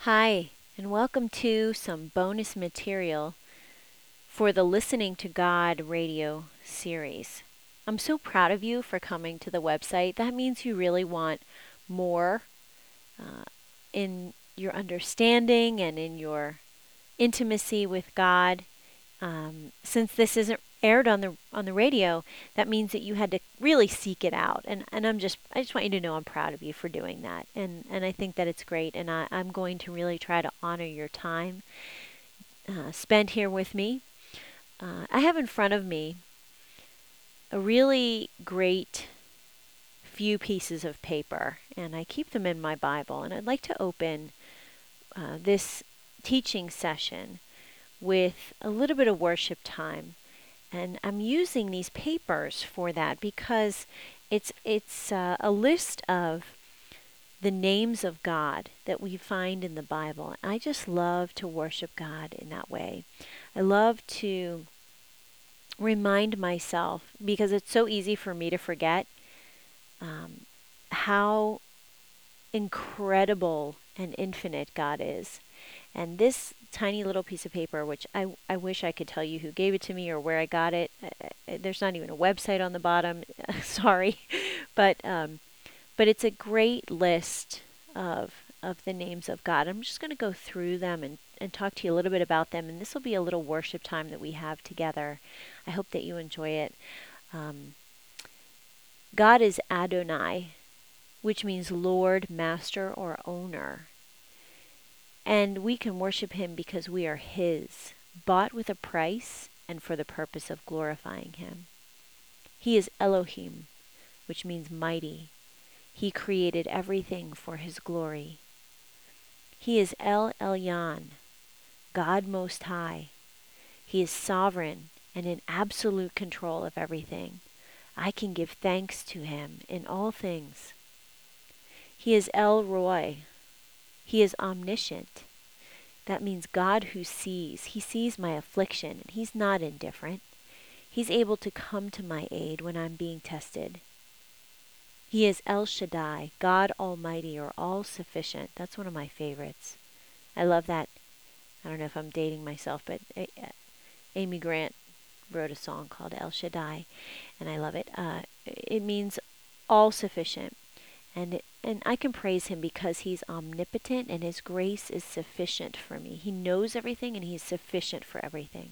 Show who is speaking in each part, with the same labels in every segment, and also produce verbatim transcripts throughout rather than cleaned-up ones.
Speaker 1: Hi, and welcome to some bonus material for the Listening to God radio series. I'm so proud of you for coming to the website. That means you really want more uh, in your understanding and in your intimacy with God. Um, since this isn't aired on the on the radio, that means that you had to really seek it out. And, and I'm just I just want you to know I'm proud of you for doing that. And and I think that it's great. And I, I'm going to really try to honor your time uh, spent here with me. Uh, I have in front of me a really great few pieces of paper, and I keep them in my Bible. And I'd like to open uh, this teaching session with a little bit of worship time. And I'm using these papers for that because it's it's uh, a list of the names of God that we find in the Bible. I just love to worship God in that way. I love to remind myself, because it's so easy for me to forget, um, how incredible and infinite God is. And this tiny little piece of paper, which I, I wish I could tell you who gave it to me or where I got it. Uh, there's not even a website on the bottom. Sorry. But um, but it's a great list of of the names of God. I'm just going to go through them and, and talk to you a little bit about them. And this will be a little worship time that we have together. I hope that you enjoy it. Um, God is Adonai, which means Lord, Master, or Owner. And we can worship him because we are his, bought with a price and for the purpose of glorifying him. He is Elohim, which means mighty. He created everything for his glory. He is El Elyon, God Most High. He is sovereign and in absolute control of everything. I can give thanks to him in all things. He is El Roi. He is omniscient. That means God who sees. He sees my affliction, and he's not indifferent. He's able to come to my aid when I'm being tested. He is El Shaddai, God Almighty or all-sufficient. That's one of my favorites. I love that. I don't know if I'm dating myself, but Amy Grant wrote a song called El Shaddai, and I love it. Uh, it means all-sufficient. And it, and I can praise him because he's omnipotent and his grace is sufficient for me. He knows everything and he's sufficient for everything.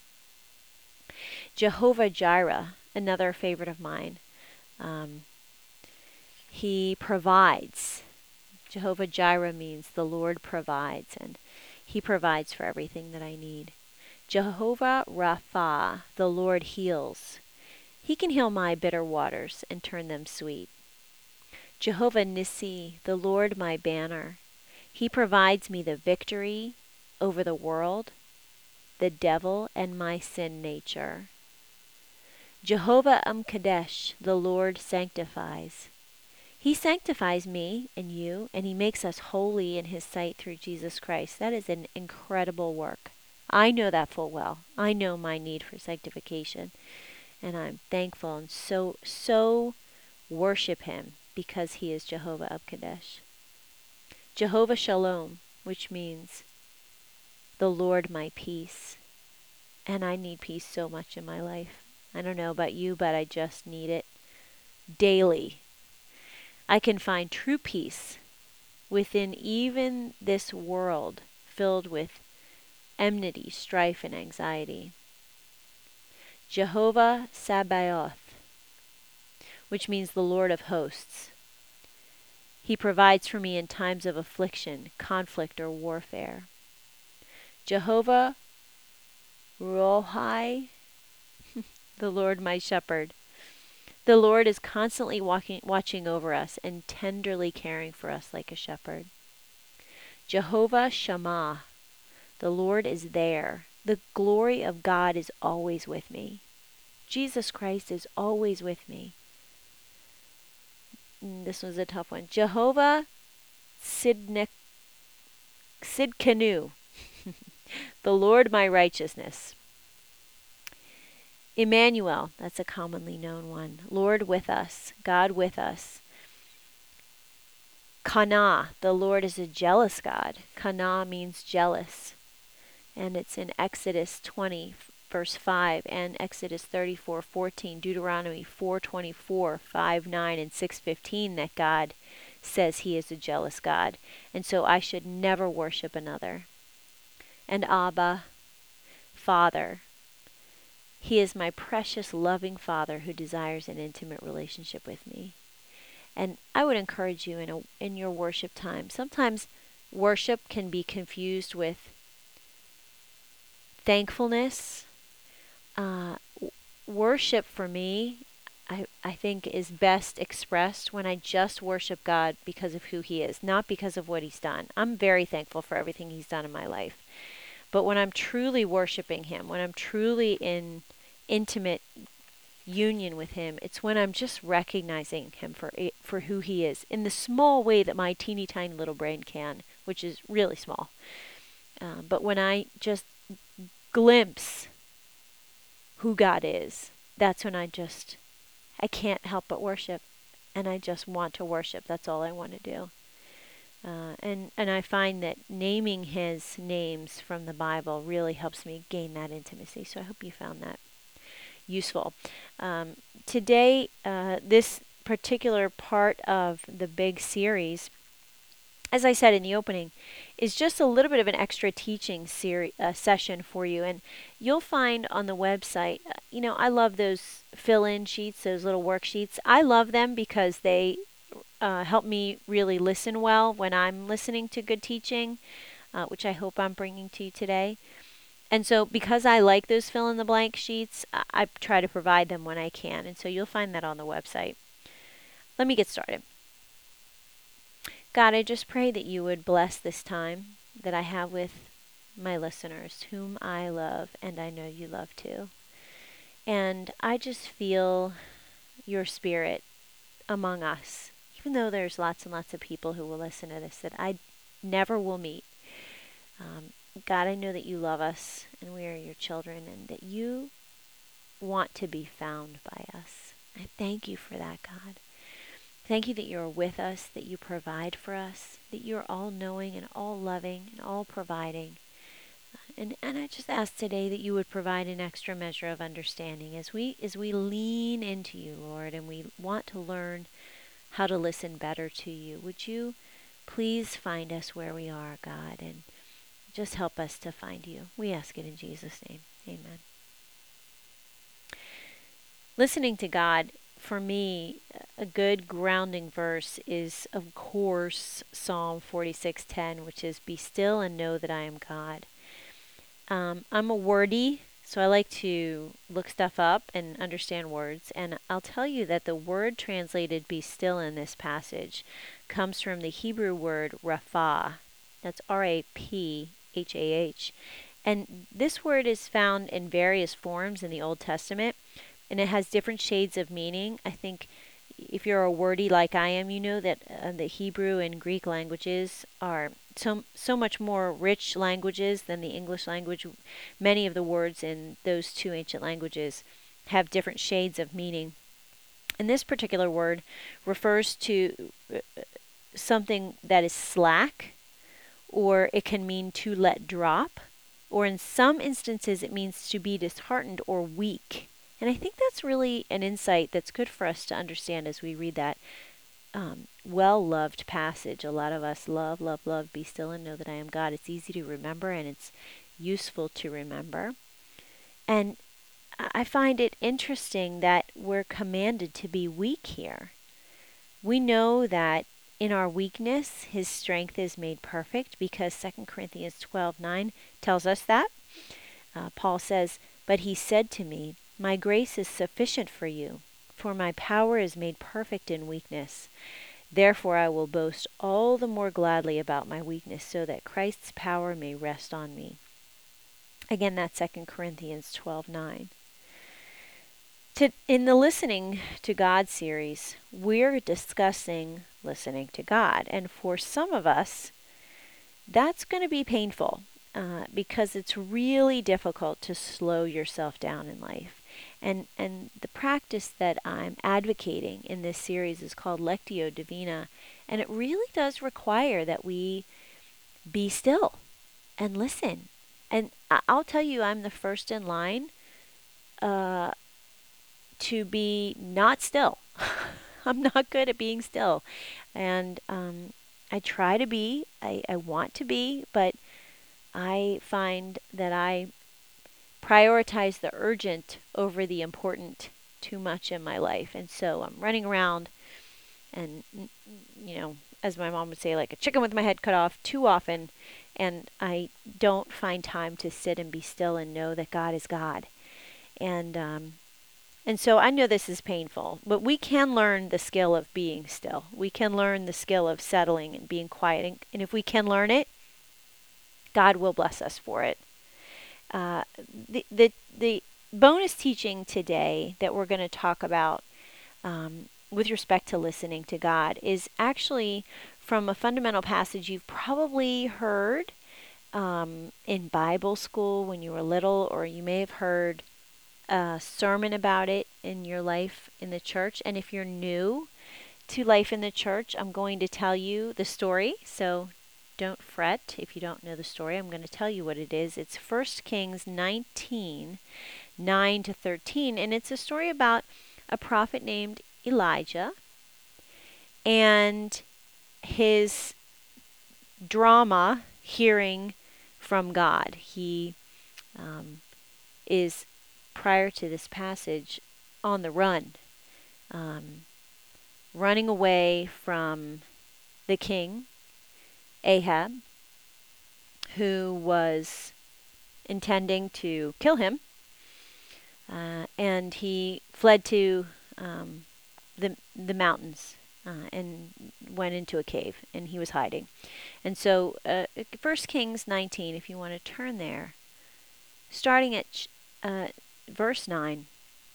Speaker 1: Jehovah Jireh, another favorite of mine. Um, he provides. Jehovah Jireh means the Lord provides, and he provides for everything that I need. Jehovah Rapha, the Lord heals. He can heal my bitter waters and turn them sweet. Jehovah Nissi, the Lord my banner. He provides me the victory over the world, the devil, and my sin nature. Jehovah Umkadesh, the Lord sanctifies. He sanctifies me and you, and he makes us holy in his sight through Jesus Christ. That is an incredible work. I know that full well. I know my need for sanctification, and I'm thankful and so, so worship him because he is Jehovah Umkadesh. Jehovah Shalom, which means the Lord my peace. And I need peace so much in my life. I don't know about you, but I just need it daily. I can find true peace within even this world filled with enmity, strife, and anxiety. Jehovah Sabaoth, which means the Lord of hosts. He provides for me in times of affliction, conflict, or warfare. Jehovah Rohai, the Lord my shepherd. The Lord is constantly walking, watching over us and tenderly caring for us like a shepherd. Jehovah Shammah, the Lord is there. The glory of God is always with me. Jesus Christ is always with me. Mm, this was a tough one. Jehovah Sidne- Sidkenu, the Lord my righteousness. Emmanuel, that's a commonly known one. Lord with us, God with us. Kana, the Lord is a jealous God. Kana means jealous. And it's in Exodus twenty, verse five, and Exodus thirty-four, fourteen, Deuteronomy four twenty-four, five nine, and six fifteen that God says he is a jealous God. And so I should never worship another. And Abba, Father. He is my precious, loving Father who desires an intimate relationship with me. And I would encourage you in a, in your worship time. Sometimes worship can be confused with thankfulness. Uh, w- worship for me, I, I think, is best expressed when I just worship God because of who he is, not because of what he's done. I'm very thankful for everything he's done in my life. But when I'm truly worshiping him, when I'm truly in intimate union with him, it's when I'm just recognizing him for it, for who he is in the small way that my teeny tiny little brain can, which is really small. Um, but when I just glimpse who God is, that's when I just, I can't help but worship. And I just want to worship. That's all I want to do. Uh, and, and I find that naming his names from the Bible really helps me gain that intimacy. So I hope you found that useful. Um, today, uh, this particular part of the big series, as I said in the opening, is just a little bit of an extra teaching seri- uh, session for you. And you'll find on the website, uh, you know, I love those fill-in sheets, those little worksheets. I love them because they uh, help me really listen well when I'm listening to good teaching, uh, which I hope I'm bringing to you today. And so because I like those fill-in-the-blank sheets, I, I try to provide them when I can. And so you'll find that on the website. Let me get started. God, I just pray that you would bless this time that I have with my listeners, whom I love and I know you love too. And I just feel your spirit among us, even though there's lots and lots of people who will listen to this that I never will meet. Um, God, I know that you love us and we are your children and that you want to be found by us. I thank you for that, God. Thank you that you're with us, that you provide for us, that you're all knowing and all loving and all providing. And and I just ask today that you would provide an extra measure of understanding as we as we lean into you, Lord, and we want to learn how to listen better to you. Would you please find us where we are, God, and just help us to find you. We ask it in Jesus' name. Amen. Listening to God, for me, a good grounding verse is, of course, Psalm forty-six ten, which is, "Be still and know that I am God." Um, I'm a wordy, so I like to look stuff up and understand words. And I'll tell you that the word translated "be still" in this passage comes from the Hebrew word rapha. That's R A P H A H. And this word is found in various forms in the Old Testament, and it has different shades of meaning. I think if you're a wordy like I am, you know that uh, the Hebrew and Greek languages are so so much more rich languages than the English language. Many of the words in those two ancient languages have different shades of meaning. And this particular word refers to uh, something that is slack, or it can mean to let drop, or in some instances it means to be disheartened or weak. And I think that's really an insight that's good for us to understand as we read that um, well-loved passage. A lot of us love, love, love, be still and know that I am God. It's easy to remember and it's useful to remember. And I find it interesting that we're commanded to be weak here. We know that in our weakness, his strength is made perfect because Second Corinthians twelve nine tells us that. Uh, Paul says, "But he said to me, my grace is sufficient for you, for my power is made perfect in weakness. Therefore I will boast all the more gladly about my weakness, so that Christ's power may rest on me." Again, that's Second Corinthians twelve nine. To, in the Listening to God series, we're discussing listening to God. And for some of us, that's going to be painful uh, because it's really difficult to slow yourself down in life. And and the practice that I'm advocating in this series is called Lectio Divina, and it really does require that we be still and listen. And I- I'll tell you, I'm the first in line uh, to be not still. I'm not good at being still. And um, I try to be, I, I want to be, but I find that I prioritize the urgent over the important too much in my life. And so I'm running around and, you know, as my mom would say, like a chicken with my head cut off too often. And I don't find time to sit and be still and know that God is God. And, um, and so I know this is painful, but we can learn the skill of being still. We can learn the skill of settling and being quiet. And, and if we can learn it, God will bless us for it. Uh, the, the, the bonus teaching today that we're going to talk about um, with respect to listening to God is actually from a fundamental passage you've probably heard um, in Bible school when you were little, or you may have heard a sermon about it in your life in the church. And if you're new to life in the church, I'm going to tell you the story. So don't fret if you don't know the story. I'm going to tell you what it is. It's First Kings nineteen, nine to thirteen. And it's a story about a prophet named Elijah and his drama hearing from God. He um, is, prior to this passage, on the run, um, running away from the king, Ahab, who was intending to kill him. Uh, and he fled to um, the the mountains uh, and went into a cave, and he was hiding. And so, uh, First Kings nineteen, if you want to turn there, starting at ch- uh, verse nine,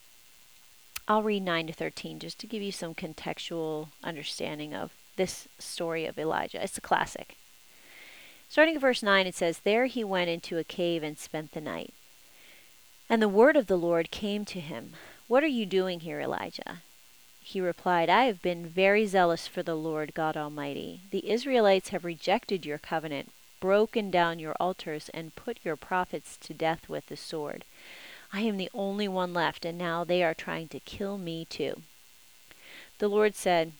Speaker 1: I'll read nine to thirteen just to give you some contextual understanding of this story of Elijah. It's a classic. Starting at verse nine, it says, "There he went into a cave and spent the night. And the word of the Lord came to him, 'What are you doing here, Elijah?' He replied, 'I have been very zealous for the Lord God Almighty. The Israelites have rejected your covenant, broken down your altars, and put your prophets to death with the sword. I am the only one left, and now they are trying to kill me too.' The Lord said,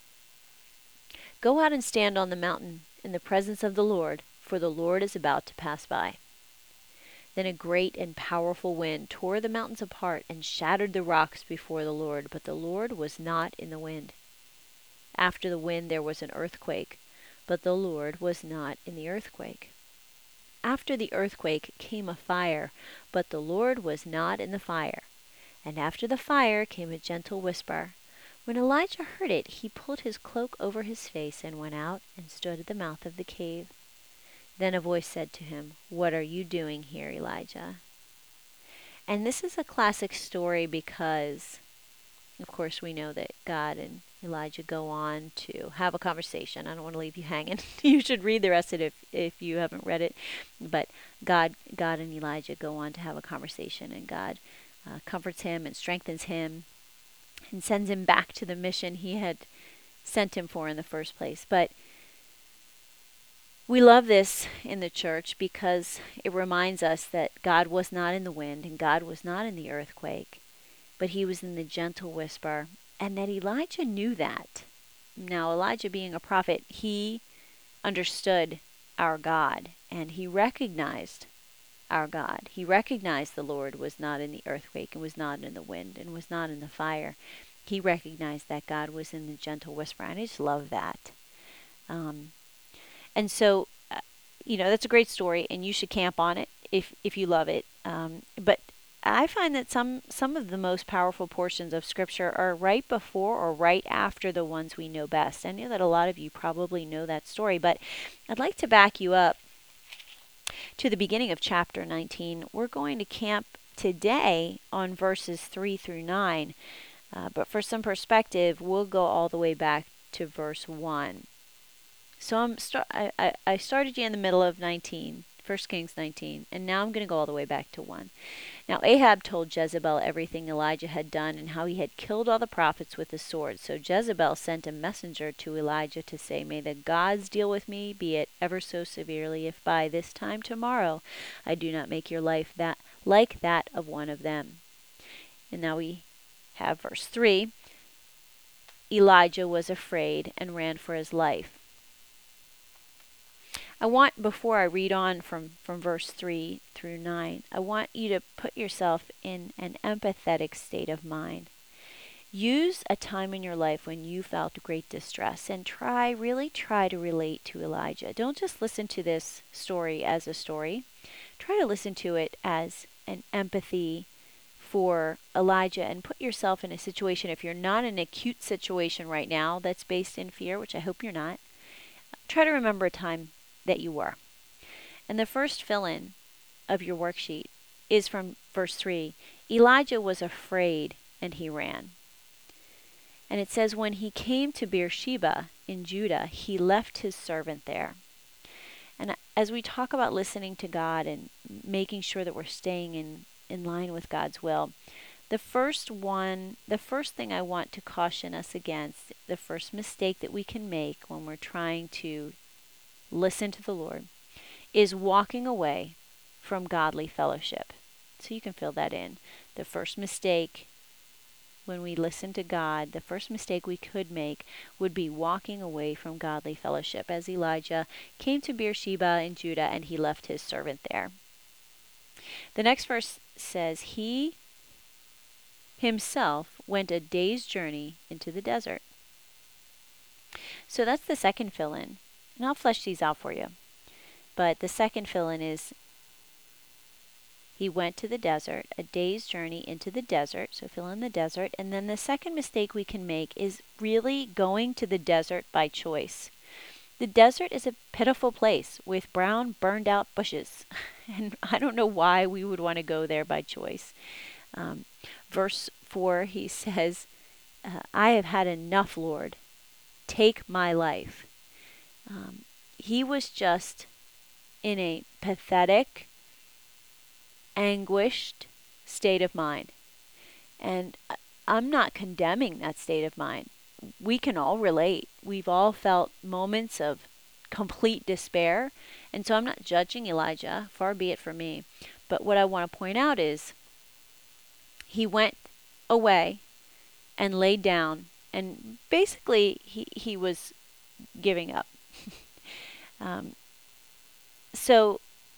Speaker 1: 'Go out and stand on the mountain in the presence of the Lord, for the Lord is about to pass by.' Then a great and powerful wind tore the mountains apart and shattered the rocks before the Lord, but the Lord was not in the wind. After the wind there was an earthquake, but the Lord was not in the earthquake. After the earthquake came a fire, but the Lord was not in the fire. And after the fire came a gentle whisper. When Elijah heard it, he pulled his cloak over his face and went out and stood at the mouth of the cave. Then a voice said to him, 'What are you doing here, Elijah?'" And this is a classic story because, of course, we know that God and Elijah go on to have a conversation. I don't want to leave you hanging. You should read the rest of it if, if you haven't read it. But God, God and Elijah go on to have a conversation, and God uh, comforts him and strengthens him and sends him back to the mission he had sent him for in the first place. But we love this in the church because it reminds us that God was not in the wind and God was not in the earthquake, but he was in the gentle whisper, and that Elijah knew that. Now, Elijah being a prophet, he understood our God, and he recognized our God. He recognized the Lord was not in the earthquake and was not in the wind and was not in the fire. He recognized that God was in the gentle whisper, and I just love that. Um, And so, uh, you know, that's a great story, and you should camp on it if if you love it. Um, but I find that some some of the most powerful portions of Scripture are right before or right after the ones we know best. I know that a lot of you probably know that story, but I'd like to back you up to the beginning of chapter nineteen. We're going to camp today on verses three through nine, uh, but for some perspective, we'll go all the way back to verse one. So I'm start. I, I, I started you in the middle of nineteen, First Kings nineteen. And now I'm going to go all the way back to one. Now Ahab told Jezebel everything Elijah had done and how he had killed all the prophets with the sword. So Jezebel sent a messenger to Elijah to say, "May the gods deal with me, be it ever so severely, if by this time tomorrow I do not make your life that like that of one of them." And now we have verse three. Elijah was afraid and ran for his life. I want, before I read on from, from verse three through nine, I want you to put yourself in an empathetic state of mind. Use a time in your life when you felt great distress and try, really try to relate to Elijah. Don't just listen to this story as a story. Try to listen to it as an empathy for Elijah and put yourself in a situation, if you're not in an acute situation right now that's based in fear, which I hope you're not, try to remember a time that you were. And the first fill-in of your worksheet is from verse three. Elijah was afraid and he ran. And it says, when he came to Beersheba in Judah, he left his servant there. And as we talk about listening to God and making sure that we're staying in, in line with God's will, the first one, the first thing I want to caution us against, the first mistake that we can make when we're trying to listen to the Lord, is walking away from godly fellowship. So you can fill that in. The first mistake when we listen to God, the first mistake we could make would be walking away from godly fellowship, as Elijah came to Beersheba in Judah and he left his servant there. The next verse says, he himself went a day's journey into the desert. So that's the second fill-in. And I'll flesh these out for you. But the second fill-in is, he went to the desert, a day's journey into the desert. So fill in the desert. And then the second mistake we can make is really going to the desert by choice. The desert is a pitiful place with brown, burned out bushes. And I don't know why we would want to go there by choice. Um, verse four, he says, uh, I have had enough, Lord. Take my life. Um, he was just in a pathetic, anguished state of mind. And I'm not condemning that state of mind. We can all relate. We've all felt moments of complete despair. And so I'm not judging Elijah, far be it from me. But what I want to point out is he went away and laid down, and basically he, he was giving up. um, so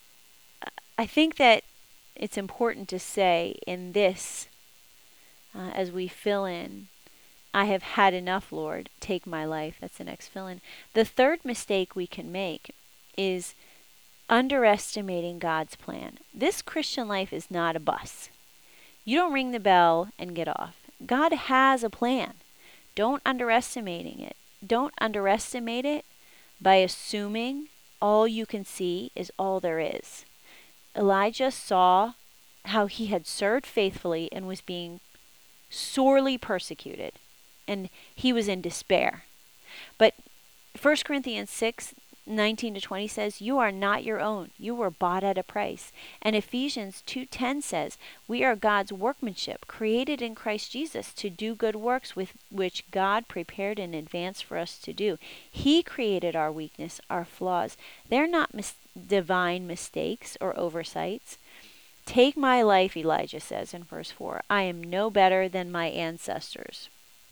Speaker 1: I think that it's important to say in this, uh, as we fill in, I have had enough, Lord, take my life. That's the next fill in. The third mistake we can make is underestimating God's plan. This Christian life is not a bus. You don't ring the bell and get off. God has a plan. Don't underestimating it. Don't underestimate it by assuming all you can see is all there is. Elijah saw how he had served faithfully and was being sorely persecuted, and he was in despair. But First Corinthians six, nineteen to twenty says, you are not your own. You were bought at a price. And Ephesians two ten says, we are God's workmanship, created in Christ Jesus to do good works with which God prepared in advance for us to do. He created our weakness, our flaws. They're not mis- divine mistakes or oversights. Take my life, Elijah says in verse four. I am no better than my ancestors.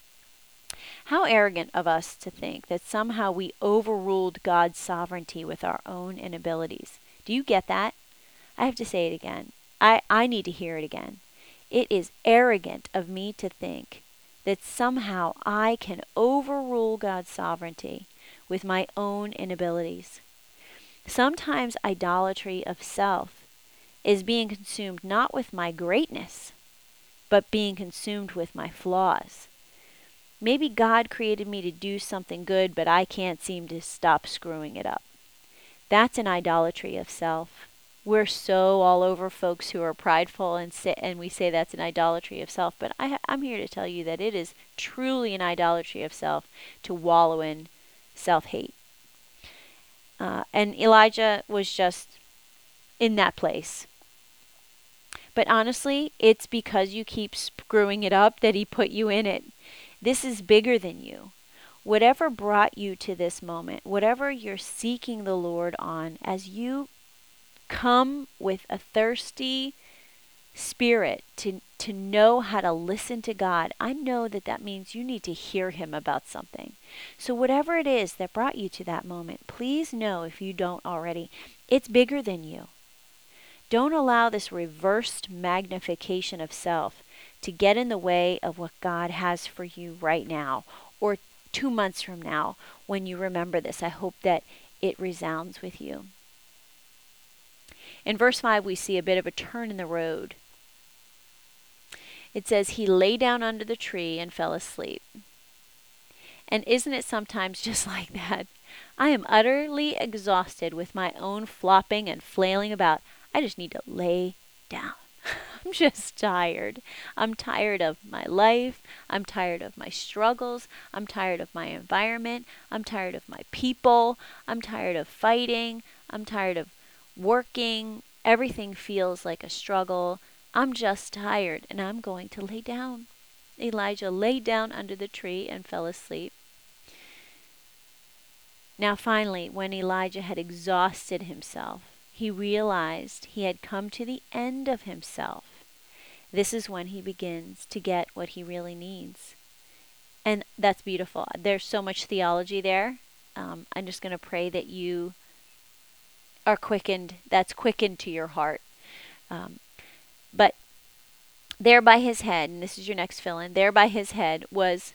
Speaker 1: How arrogant of us to think that somehow we overruled God's sovereignty with our own inabilities. Do you get that? I have to say it again. I, I need to hear it again. It is arrogant of me to think that somehow I can overrule God's sovereignty with my own inabilities. Sometimes idolatry of self is being consumed not with my greatness, but being consumed with my flaws. Maybe God created me to do something good, but I can't seem to stop screwing it up. That's an idolatry of self. We're so all over folks who are prideful and say, and we say that's an idolatry of self, but I, I'm here to tell you that it is truly an idolatry of self to wallow in self-hate. Uh, and Elijah was just in that place. But honestly, it's because you keep screwing it up that he put you in it. This is bigger than you. Whatever brought you to this moment, whatever you're seeking the Lord on, as you come with a thirsty spirit to, to know how to listen to God, I know that that means you need to hear him about something. So whatever it is that brought you to that moment, please know, if you don't already, it's bigger than you. Don't allow this reversed magnification of self to get in the way of what God has for you right now, or two months from now when you remember this. I hope that it resounds with you. In verse five, we see a bit of a turn in the road. It says, he lay down under the tree and fell asleep. And isn't it sometimes just like that? I am utterly exhausted with my own flopping and flailing about. I just need to lay down. I'm just tired. I'm tired of my life. I'm tired of my struggles. I'm tired of my environment. I'm tired of my people. I'm tired of fighting. I'm tired of working. Everything feels like a struggle. I'm just tired, and I'm going to lay down. Elijah lay down under the tree and fell asleep. Now finally, when Elijah had exhausted himself, he realized he had come to the end of himself. This is when he begins to get what he really needs. And that's beautiful. There's so much theology there. Um, I'm just going to pray that you are quickened, that's quickened to your heart. Um, but there by his head, and this is your next fill-in, there by his head was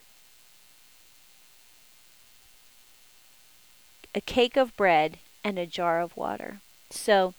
Speaker 1: a cake of bread and a jar of water. So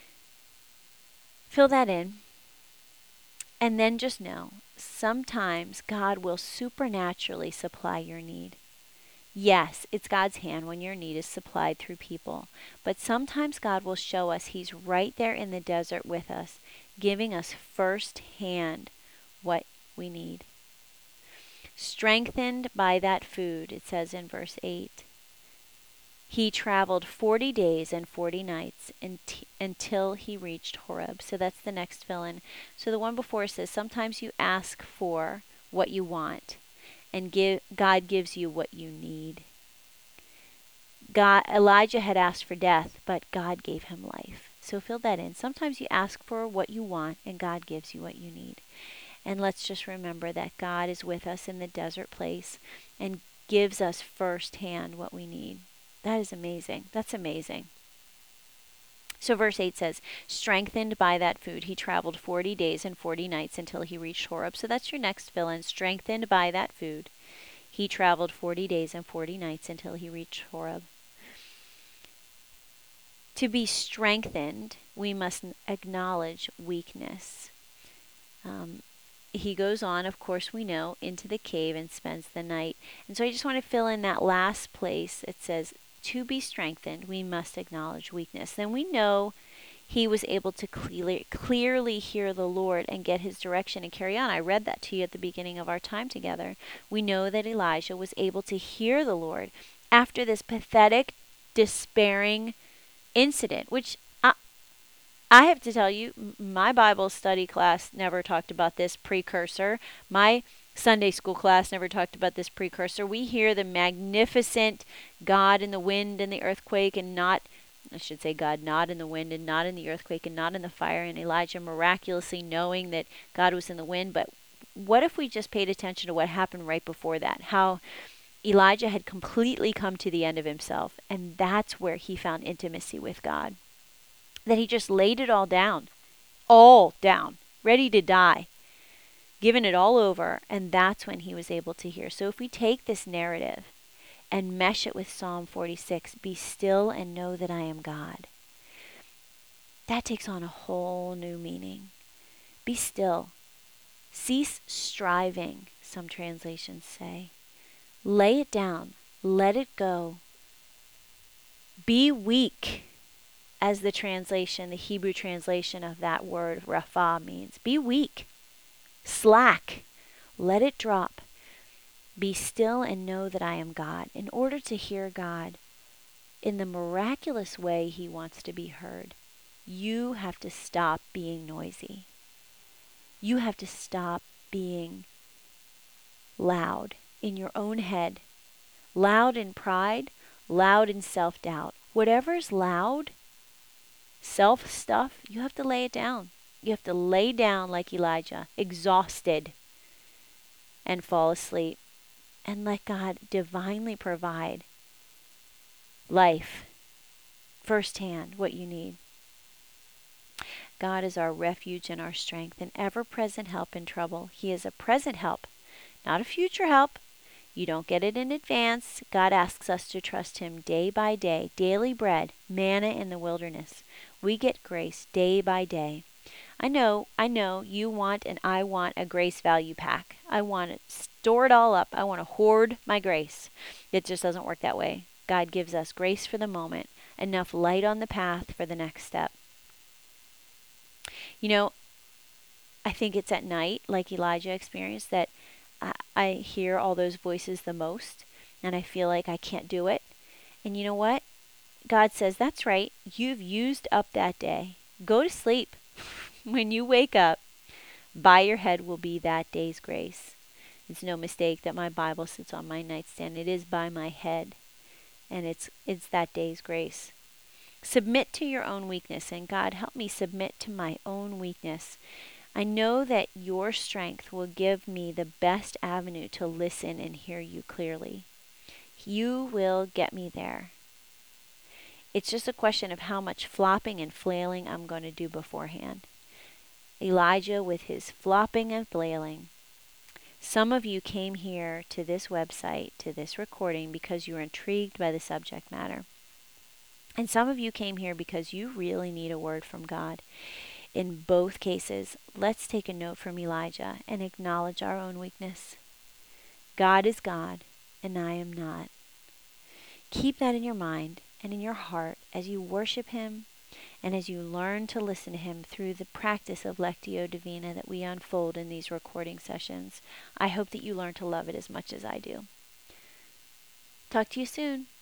Speaker 1: fill that in. And then just know, sometimes God will supernaturally supply your need. Yes, it's God's hand when your need is supplied through people. But sometimes God will show us he's right there in the desert with us, giving us firsthand what we need. Strengthened by that food, it says in verse eight, he traveled forty days and forty nights t- until he reached Horeb. So that's the next fill-in. So the one before says, sometimes you ask for what you want, and give, God gives you what you need. God, Elijah had asked for death, but God gave him life. So fill that in. Sometimes you ask for what you want, and God gives you what you need. And let's just remember that God is with us in the desert place and gives us firsthand what we need. That is amazing. That's amazing. So verse eight says, strengthened by that food, he traveled forty days and forty nights until he reached Horeb. So that's your next fill-in. Strengthened by that food, he traveled forty days and forty nights until he reached Horeb. To be strengthened, we must acknowledge weakness. Um, he goes on, of course we know, into the cave and spends the night. And so I just want to fill in that last place. It says, to be strengthened, we must acknowledge weakness. Then we know he was able to clearly, clearly hear the Lord and get his direction and carry on. I read that to you at the beginning of our time together. We know that Elijah was able to hear the Lord after this pathetic, despairing incident, which I, I have to tell you, my Bible study class never talked about this precursor. My Sunday school class never talked about this precursor. We hear the magnificent God in the wind and the earthquake, and not, I should say God not in the wind and not in the earthquake and not in the fire, and Elijah miraculously knowing that God was in the wind. But what if we just paid attention to what happened right before that? How Elijah had completely come to the end of himself, and that's where he found intimacy with God. That he just laid it all down, all down, ready to die, given it all over, and that's when he was able to hear. So if we take this narrative and mesh it with Psalm forty-six, be still and know that I am God, that takes on a whole new meaning. Be still. Cease striving, some translations say. Lay it down. Let it go. Be weak, as the translation, the Hebrew translation of that word, rapha, means. Be weak. Slack. Let it drop. Be still and know that I am God. In order to hear God in the miraculous way he wants to be heard, You have to stop being noisy. You have to stop being loud in your own head, loud in pride, loud in self-doubt. Whatever's loud, self stuff, you have to lay it down. You have to lay down like Elijah, exhausted, and fall asleep, and let God divinely provide life firsthand, what you need. God is our refuge and our strength, an ever-present help in trouble. He is a present help, not a future help. You don't get it in advance. God asks us to trust Him day by day, daily bread, manna in the wilderness. We get grace day by day. I know, I know you want and I want a grace value pack. I want to store it all up. I want to hoard my grace. It just doesn't work that way. God gives us grace for the moment, enough light on the path for the next step. You know, I think it's at night, like Elijah experienced, that I, I hear all those voices the most, and I feel like I can't do it. And you know what? God says, that's right. You've used up that day. Go to sleep. When you wake up, by your head will be that day's grace. It's no mistake that my Bible sits on my nightstand. It is by my head, and it's it's that day's grace. Submit to your own weakness, and God, help me submit to my own weakness. I know that your strength will give me the best avenue to listen and hear you clearly. You will get me there. It's just a question of how much flopping and flailing I'm going to do beforehand. Elijah with his flopping and flailing. Some of you came here to this website, to this recording, because you were intrigued by the subject matter. And some of you came here because you really need a word from God. In both cases, let's take a note from Elijah and acknowledge our own weakness. God is God, and I am not. Keep that in your mind and in your heart as you worship Him and as you learn to listen to Him through the practice of Lectio Divina that we unfold in these recording sessions. I hope that you learn to love it as much as I do. Talk to you soon.